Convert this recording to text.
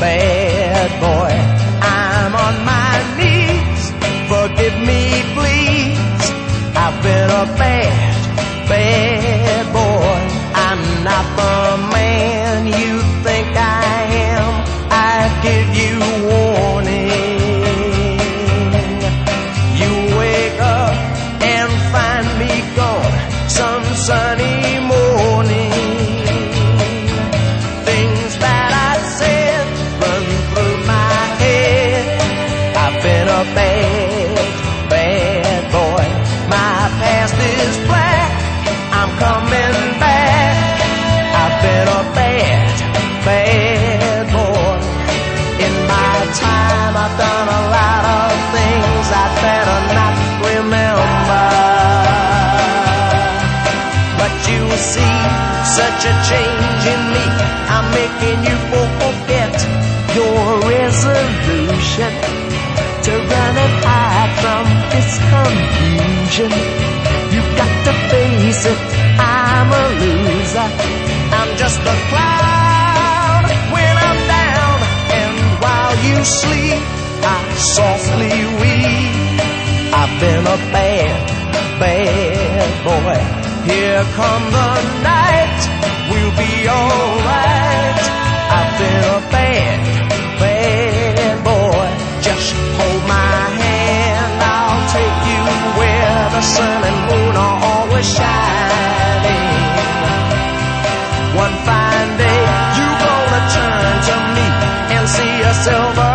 bad boy. I'm on my knees, forgive me please. I've been a bad, bad boy. I'm not the man you think I am. I give you warning. You wake up and find me gone some sunny morning. Things that I said run through my head. I've been a bad, bad boy. My past is black, I'm coming back. I've been a bad, bad boy. In my time I've done a lot of things I'd better not remember. But you see such a change in me, I'm making you forget your resolution to run and hide from this confusion. You've got to face it, I'm a loser. I'm just a cloud when I'm down, and while you sleep, I softly weep. I've been a bad, bad boy. Here come the night, we'll be alright. I've been a bad, bad boy. Just hold my hand, I'll take you where the sun and moon are always shining. One fine day, you're gonna turn to me and see a silver